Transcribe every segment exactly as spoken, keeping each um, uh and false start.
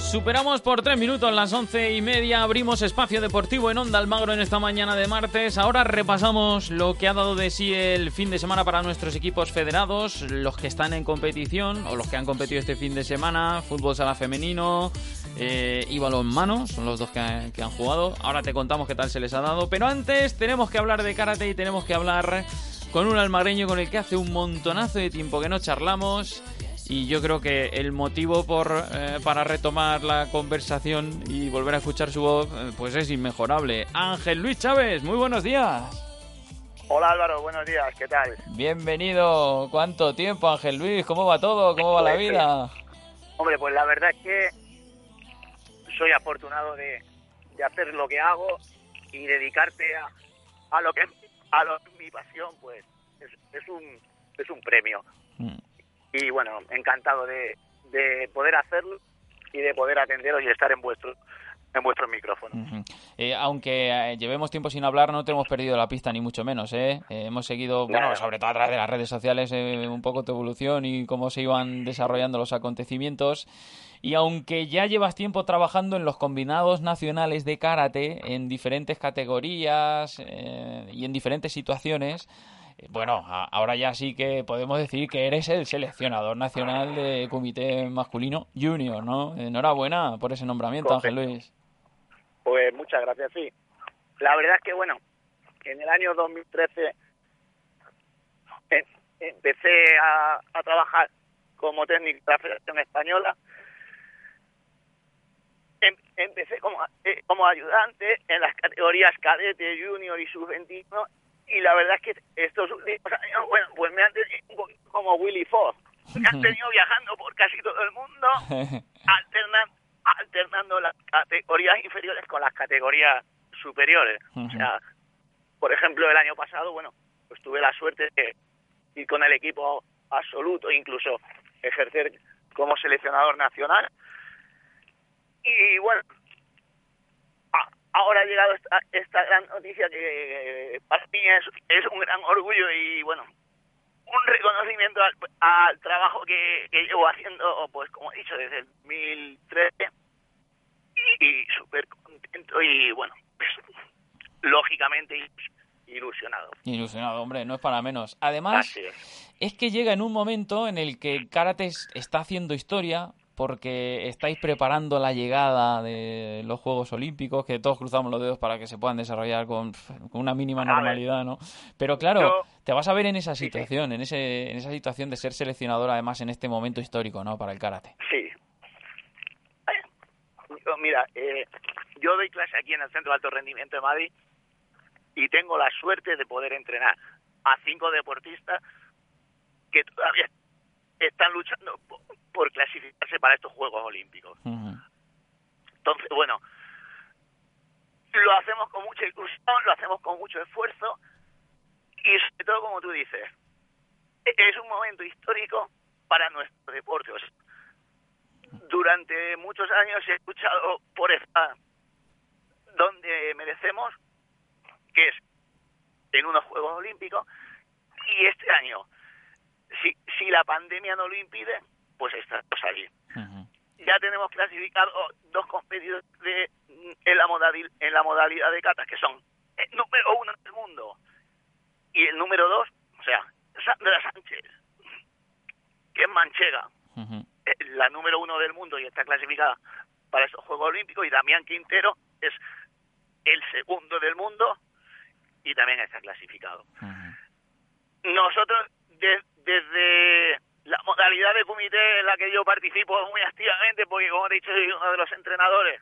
Superamos por tres minutos las once y media, abrimos espacio deportivo en Onda Almagro en esta mañana de martes. Ahora repasamos lo que ha dado de sí el fin de semana para nuestros equipos federados, los que están en competición o los que han competido este fin de semana, fútbol sala femenino eh, y balonmano, son los dos que han, que han jugado. Ahora te contamos qué tal se les ha dado, pero antes tenemos que hablar de karate y tenemos que hablar con un almagreño con el que hace un montonazo de tiempo que no charlamos. Y yo creo que el motivo por eh, para retomar la conversación y volver a escuchar su voz, eh, pues es inmejorable. Ángel Luis Chávez, muy buenos días. Hola Álvaro, buenos días, ¿qué tal? Bienvenido. ¿Cuánto tiempo, Ángel Luis? ¿Cómo va todo? ¿Cómo va la vida? Hombre, pues la verdad es que soy afortunado de, de hacer lo que hago y dedicarte a, a lo que a lo que es mi pasión, pues es, es un es un premio. Mm. Y bueno, encantado de, de poder hacerlo y de poder atenderos y estar en vuestro en vuestros micrófonos. Uh-huh. Eh, aunque eh, llevemos tiempo sin hablar, no te hemos perdido la pista ni mucho menos, ¿eh? Eh, hemos seguido, bueno, sobre todo a través de las redes sociales, eh, un poco tu evolución y cómo se iban desarrollando los acontecimientos. Y aunque ya llevas tiempo trabajando en los combinados nacionales de karate, en diferentes categorías eh, y en diferentes situaciones, bueno, ahora ya sí que podemos decir que eres el seleccionador nacional de Comité Masculino Junior, ¿no? Enhorabuena por ese nombramiento, Correcto. Ángel Luis. Pues muchas gracias, sí. La verdad es que, bueno, en el año dos mil trece em, empecé a, a trabajar como técnico de la Federación Española. Em, empecé como, eh, como ayudante en las categorías cadete, junior y sub veintiuno. Y la verdad es que estos últimos años, bueno, pues me han tenido un poquito como Willy Fox. Me han tenido viajando por casi todo el mundo, alternan, alternando las categorías inferiores con las categorías superiores. O sea, por ejemplo, el año pasado, bueno, pues tuve la suerte de ir con el equipo absoluto, incluso ejercer como seleccionador nacional. Y bueno, ahora ha llegado esta, esta gran noticia que para mí es, es un gran orgullo y, bueno, un reconocimiento al, al trabajo que, que llevo haciendo, pues como he dicho, desde el dos mil trece y, y súper contento y, bueno, pues, lógicamente ilusionado. Ilusionado, hombre, no es para menos. Además, es. es que llega en un momento en el que el karate está haciendo historia, porque estáis preparando la llegada de los Juegos Olímpicos, que todos cruzamos los dedos para que se puedan desarrollar con, con una mínima normalidad, ¿no? Pero claro, yo, te vas a ver en esa situación, sí, sí. en ese en esa situación de ser seleccionador, además, en este momento histórico, ¿no?, para el karate. Sí. Yo, mira, eh, yo doy clase aquí en el Centro de Alto Rendimiento de Madrid y tengo la suerte de poder entrenar a cinco deportistas que todavía están luchando por, por clasificarse para estos Juegos Olímpicos. Uh-huh. Entonces, bueno, lo hacemos con mucha ilusión, lo hacemos con mucho esfuerzo y sobre todo, como tú dices, es un momento histórico para nuestro deporte. O sea, durante muchos años he luchado por estar donde merecemos, que es en unos Juegos Olímpicos, y este año, Si, si la pandemia no lo impide, pues estamos allí. Uh-huh. Ya tenemos clasificados dos competidores de, en, la modalidad, en la modalidad de katas, que son el número uno del mundo y el número dos, o sea, Sandra Sánchez, que es manchega, uh-huh. la número uno del mundo y está clasificada para estos Juegos Olímpicos, y Damián Quintero es el segundo del mundo y también está clasificado. Uh-huh. Nosotros de, desde la modalidad de comité en la que yo participo muy activamente, porque como he dicho soy uno de los entrenadores,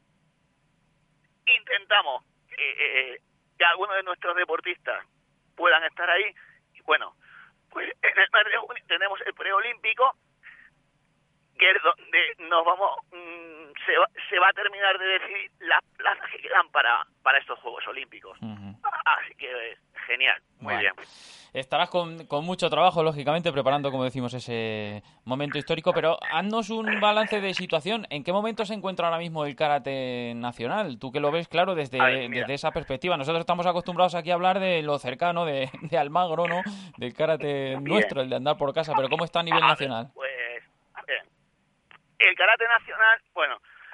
intentamos eh, eh, que algunos de nuestros deportistas puedan estar ahí. Y bueno, pues en el mes de junio tenemos el preolímpico, que es donde nos vamos mmm, se, va, se va a terminar de decidir las plazas que quedan para, para estos Juegos Olímpicos. Uh-huh. Así que eh, genial, muy bueno. bien. Estarás con, con mucho trabajo, lógicamente, preparando, como decimos, ese momento histórico, pero haznos un balance de situación. ¿En qué momento se encuentra ahora mismo el karate nacional? Tú que lo ves, claro, desde, Ay, desde esa perspectiva. Nosotros estamos acostumbrados aquí a hablar de lo cercano, de, de Almagro, ¿no? Del karate bien. nuestro, el de andar por casa, pero ¿cómo está a nivel a nacional? Ver, pues, a ver, el karate nacional, bueno,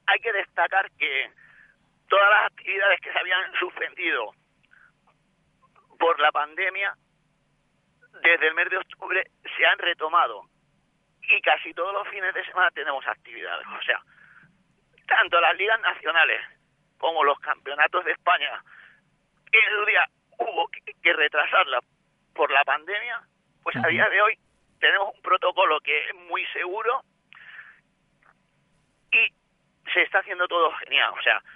hay que destacar que todas las actividades que se habían suspendido por la pandemia, desde el mes de octubre se han retomado. Y casi todos los fines de semana tenemos actividades. O sea, tanto las ligas nacionales como los campeonatos de España, que en su día hubo que, que retrasarla por la pandemia, pues uh-huh. a día de hoy tenemos un protocolo que es muy seguro y se está haciendo todo genial. O sea,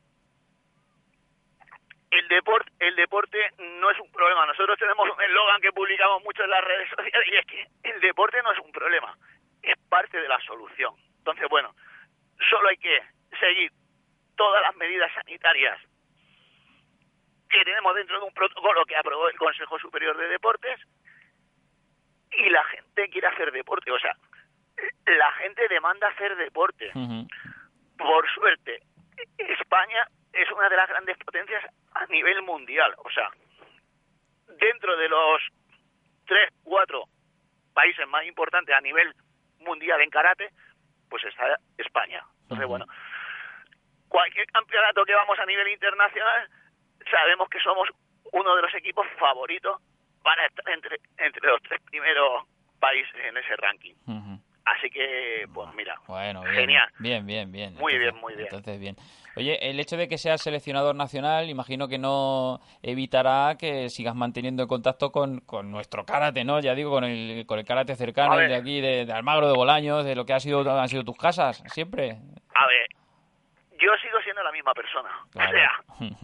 el deporte, el deporte no es un problema. Nosotros tenemos un eslogan que publicamos mucho en las redes sociales y es que el deporte no es un problema, es parte de la solución. Entonces, bueno, solo hay que seguir todas las medidas sanitarias que tenemos dentro de un protocolo que aprobó el Consejo Superior de Deportes y la gente quiere hacer deporte. O sea, la gente demanda hacer deporte. Uh-huh. Por suerte, España es una de las grandes potencias a nivel mundial. O sea, dentro de los tres, cuatro países más importantes a nivel mundial en karate, pues está España. Entonces, uh-huh. bueno, cualquier campeonato que vamos a nivel internacional, sabemos que somos uno de los equipos favoritos para estar entre, entre los tres primeros países en ese ranking. Uh-huh. Así que, pues mira, bueno, bien, genial. Bien, bien, bien. Muy entonces, bien, muy bien. Entonces, bien. Oye, el hecho de que seas seleccionador nacional, imagino que no evitará que sigas manteniendo el contacto con, con nuestro karate, ¿no? Ya digo, con el con el karate cercano, el de aquí, de, de Almagro, de Bolaños, de lo que ha sido, han sido tus casas, siempre. A ver, yo sigo siendo la misma persona. Claro. O sea,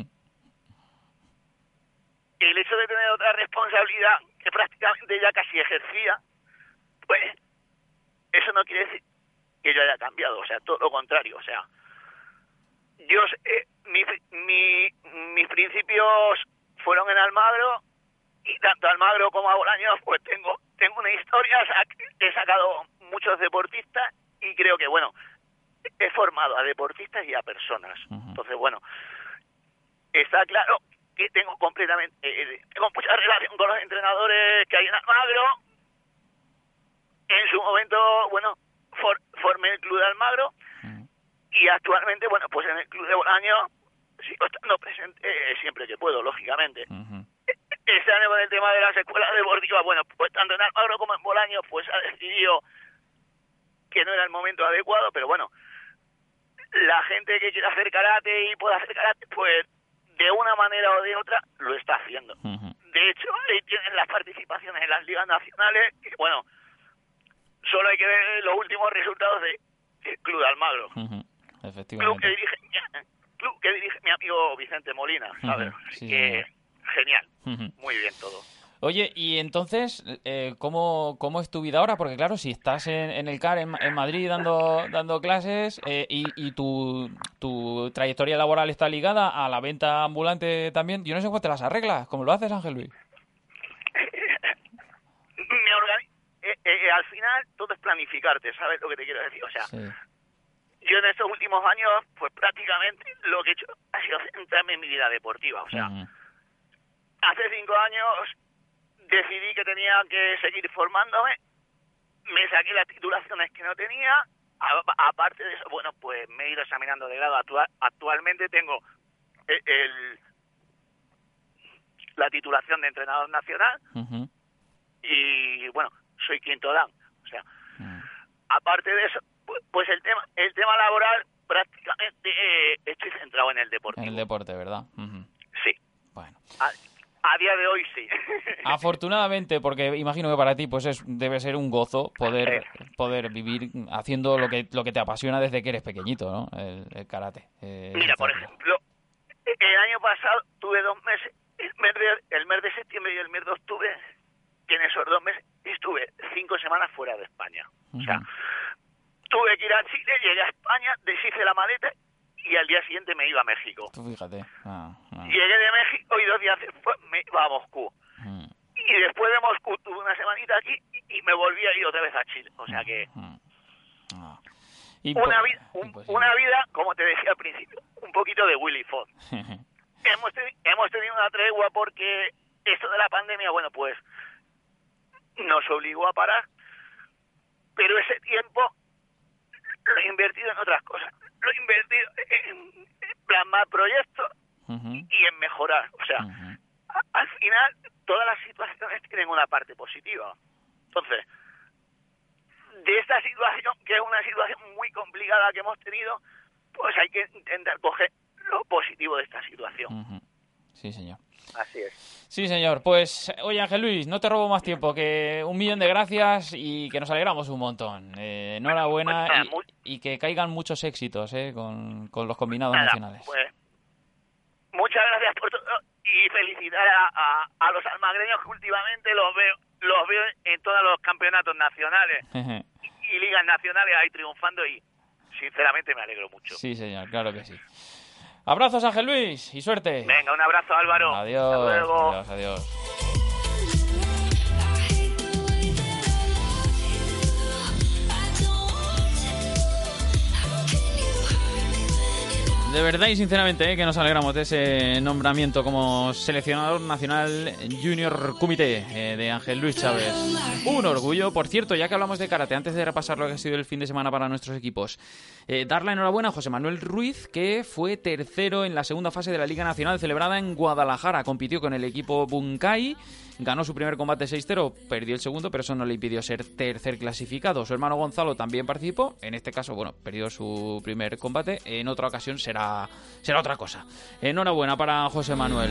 el hecho de tener otra responsabilidad que prácticamente ya casi ejercía, pues eso no quiere decir que yo haya cambiado, o sea, todo lo contrario. O sea, yo eh, mi, mi, mis principios fueron en Almagro y tanto a Almagro como a Bolaños pues tengo tengo una historia, o sea, he sacado muchos deportistas y creo que, bueno, he formado a deportistas y a personas. Uh-huh. Entonces, bueno, está claro que tengo completamente, eh, tengo mucha relación con los entrenadores que hay en Almagro. En su momento, bueno, for, formé el club de Almagro uh-huh. y actualmente, bueno, pues en el club de Bolaños sigo estando presente eh, siempre que puedo, lógicamente. Uh-huh. Este año con el tema de las escuelas deportivas, bueno, pues tanto en Almagro como en Bolaños, pues ha decidido que no era el momento adecuado, pero bueno, la gente que quiera hacer karate y pueda hacer karate, pues de una manera o de otra lo está haciendo. Uh-huh. De hecho, ahí tienen las participaciones en las ligas nacionales, que bueno, solo hay que ver los últimos resultados de, del Club de Almagro. Uh-huh. Efectivamente. Club que dirige, club que dirige mi amigo Vicente Molina, ¿sabes? Uh-huh. Sí, que sí. Genial, uh-huh. Muy bien todo. Oye, y entonces, eh, ¿cómo, ¿cómo es tu vida ahora? Porque claro, si estás en, en el C A R en, en Madrid dando dando clases eh, y, y tu, tu trayectoria laboral está ligada a la venta ambulante también, yo no sé cómo te las arreglas. ¿Cómo lo haces, Ángel Luis? Me organi- eh, eh, al final todo es planificarte, ¿sabes lo que te quiero decir? O sea, sí. Yo en estos últimos años, pues prácticamente lo que he hecho ha sido centrarme en mi vida deportiva. O sea, uh-huh. hace cinco años decidí que tenía que seguir formándome, me saqué las titulaciones que no tenía, a, aparte de eso, bueno, pues me he ido examinando de grado. Actual, actualmente tengo el, el, la titulación de entrenador nacional uh-huh. y, bueno, soy quinto dan. O sea, uh-huh. aparte de eso, pues, pues el tema el tema laboral prácticamente eh, estoy centrado en el deporte. En el deporte, ¿verdad? Uh-huh. Sí. Bueno. A, A día de hoy sí. Afortunadamente, porque imagino que para ti pues es, debe ser un gozo poder poder vivir haciendo lo que lo que te apasiona desde que eres pequeñito, ¿no? El, el karate. Eh, Mira, por ejemplo, el año pasado tuve dos meses, el mes, de, el mes de septiembre y el mes de octubre, que en esos dos meses estuve cinco semanas fuera de España. Uh-huh. O sea, tuve que ir a Chile, llegué a España, deshice la maleta y al día siguiente me iba a México. Tú fíjate. Ah, ah. Llegué de México y dos días después me iba a Moscú. Mm. Y después de Moscú tuve una semanita aquí y me volví a ir otra vez a Chile. O sea que... Mm. Ah. Una, vi- un, una vida, como te decía al principio, un poquito de Willy Fogg. hemos, ten- hemos tenido una tregua porque esto de la pandemia, bueno, pues nos obligó a parar. Pero ese tiempo lo he invertido en otras cosas. lo invertido en plasmar proyectos uh-huh. y en mejorar. O sea, uh-huh. a, al final todas las situaciones tienen una parte positiva. Entonces, de esta situación, que es una situación muy complicada que hemos tenido, pues hay que intentar coger lo positivo de esta situación. Uh-huh. Sí, señor. Así es. Sí, señor. Pues, oye, Ángel Luis, no te robo más tiempo, que un millón de gracias y que nos alegramos un montón. Eh, enhorabuena bueno, y, muy... y que caigan muchos éxitos eh, con, con los combinados Nada, nacionales. Pues, muchas gracias por todo y felicitar a, a, a los almagreños que últimamente los veo los veo en todos los campeonatos nacionales y, y ligas nacionales ahí triunfando y sinceramente me alegro mucho. Sí, señor, claro que sí. Abrazos, Ángel Luis, y suerte. Venga, un abrazo, Álvaro. Adiós. Hasta luego. Adiós, adiós. De verdad y sinceramente, ¿eh? que nos alegramos de ese nombramiento como seleccionador nacional Junior Comité eh, de Ángel Luis Chávez. Un orgullo. Por cierto, ya que hablamos de karate, antes de repasar lo que ha sido el fin de semana para nuestros equipos, eh, dar la enhorabuena a José Manuel Ruiz, que fue tercero en la segunda fase de la Liga Nacional celebrada en Guadalajara. Compitió con el equipo Bunkai, ganó su primer combate seis cero, perdió el segundo, pero eso no le impidió ser tercer clasificado. Su hermano Gonzalo también participó, en este caso, bueno, perdió su primer combate, en otra ocasión será será otra cosa. Enhorabuena para José Manuel.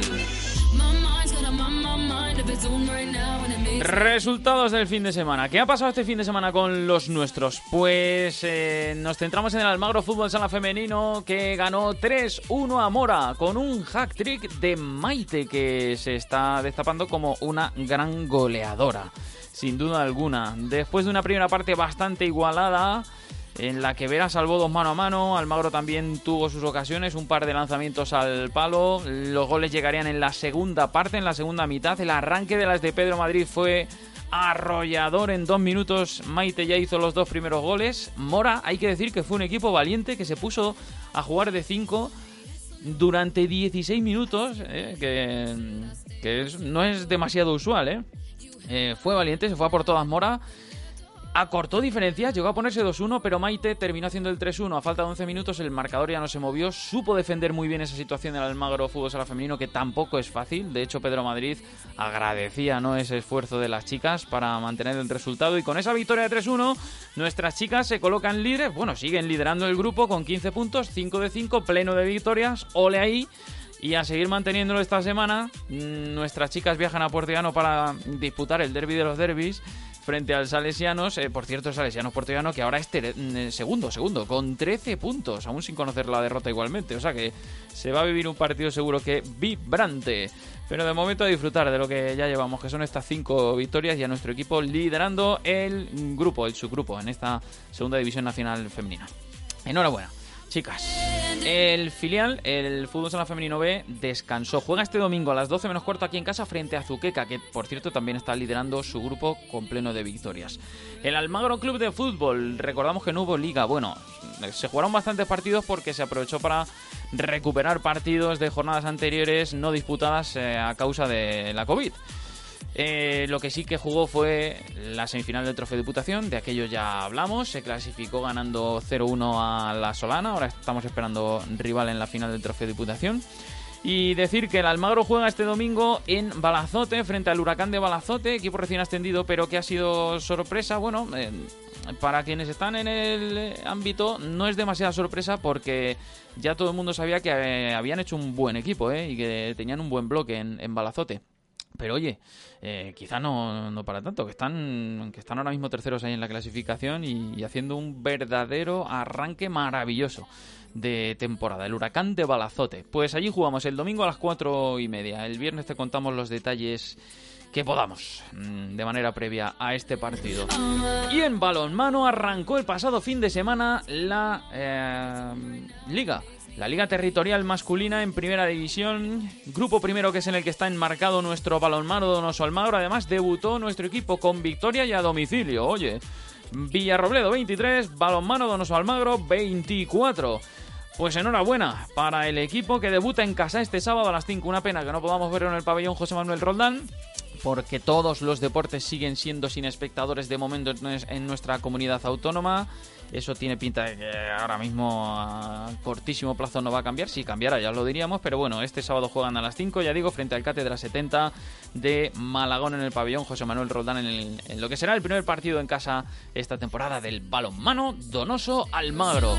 Resultados del fin de semana. ¿Qué ha pasado este fin de semana con los nuestros? Pues eh, nos centramos en el Almagro Fútbol Sala Femenino, que ganó tres uno a Mora con un hat-trick de Maite, que se está destapando como una gran goleadora, sin duda alguna. Después de una primera parte bastante igualada, en la que Vera salvó dos mano a mano, Almagro también tuvo sus ocasiones, un par de lanzamientos al palo. Los goles llegarían en la segunda parte, en la segunda mitad. El arranque de las de Pedro Madrid fue arrollador. En dos minutos Maite ya hizo los dos primeros goles. Mora, hay que decir que fue un equipo valiente que se puso a jugar de cinco durante dieciséis minutos, eh, que, que es, no es demasiado usual. Eh. Eh, fue valiente, se fue a por todas Mora. Acortó diferencias, llegó a ponerse dos uno, pero Maite terminó haciendo el tres uno. A falta de once minutos el marcador ya no se movió. Supo defender muy bien esa situación del Almagro Fútbol Sala Femenino, que tampoco es fácil. De hecho, Pedro Madrid agradecía, ¿no?, ese esfuerzo de las chicas para mantener el resultado. Y con esa victoria de tres uno, nuestras chicas se colocan líderes. Bueno, siguen liderando el grupo con quince puntos, cinco de cinco, pleno de victorias. Ole ahí. Y a seguir manteniéndolo esta semana. Nuestras chicas viajan a Puerto Llano para disputar el derbi de los derbis frente al Salesianos, eh, por cierto, el Salesianos Puerto Llano, que ahora es ter- segundo, segundo, con trece puntos, aún sin conocer la derrota igualmente. O sea que se va a vivir un partido seguro que vibrante. Pero de momento a disfrutar de lo que ya llevamos, que son estas cinco victorias, y a nuestro equipo liderando el grupo, el subgrupo, en esta segunda división nacional femenina. Enhorabuena, chicas. El filial, el Fútbol Sala Femenino B, descansó. Juega este domingo a las doce menos cuarto aquí en casa frente a Azuqueca, que por cierto también está liderando su grupo con pleno de victorias. El Almagro Club de Fútbol, recordamos que no hubo liga. Bueno, se jugaron bastantes partidos porque se aprovechó para recuperar partidos de jornadas anteriores no disputadas eh, a causa de la COVID. Eh, lo que sí que jugó fue la semifinal del Trofeo Diputación, de aquello ya hablamos. Se clasificó ganando cero uno a la Solana. Ahora estamos esperando rival en la final del Trofeo Diputación. Y decir que el Almagro juega este domingo en Balazote frente al Huracán de Balazote, equipo recién ascendido, pero que ha sido sorpresa. Bueno, eh, para quienes están en el ámbito no es demasiada sorpresa, porque ya todo el mundo sabía que eh, habían hecho un buen equipo eh, y que tenían un buen bloque en, en Balazote. Pero oye, eh, quizá no, no para tanto, que están, que están ahora mismo terceros ahí en la clasificación y, y haciendo un verdadero arranque maravilloso de temporada. El Huracán de Balazote. Pues allí jugamos el domingo a las cuatro y media. El viernes te contamos los detalles que podamos de manera previa a este partido. Y en balonmano arrancó el pasado fin de semana la eh, Liga. La Liga Territorial Masculina en Primera División, grupo primero, que es en el que está enmarcado nuestro balonmano Donoso Almagro. Además debutó nuestro equipo con victoria y a domicilio. Oye, Villarrobledo veintitrés, balonmano Donoso Almagro veinticuatro. Pues enhorabuena para el equipo que debuta en casa este sábado a las cinco. Una pena que no podamos verlo en el pabellón José Manuel Roldán, porque todos los deportes siguen siendo sin espectadores de momento en nuestra comunidad autónoma. Eso tiene pinta de que ahora mismo a cortísimo plazo no va a cambiar. Si cambiara ya lo diríamos, pero bueno, este sábado juegan a las cinco, ya digo, frente al Cátedra setenta de Malagón en el pabellón José Manuel Roldán, en, el, en lo que será el primer partido en casa esta temporada del balonmano Donoso Almagro.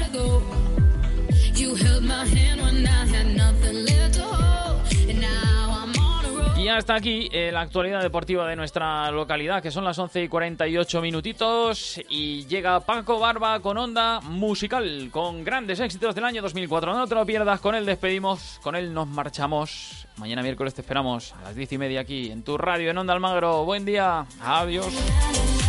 Y hasta aquí eh, la actualidad deportiva de nuestra localidad, que son las once y cuarenta y ocho minutitos, y llega Paco Barba con Onda Musical, con grandes éxitos del año dos mil cuatro. No te lo pierdas, con él despedimos, con él nos marchamos. Mañana miércoles te esperamos a las diez y media aquí en tu radio en Onda Almagro. Buen día, adiós.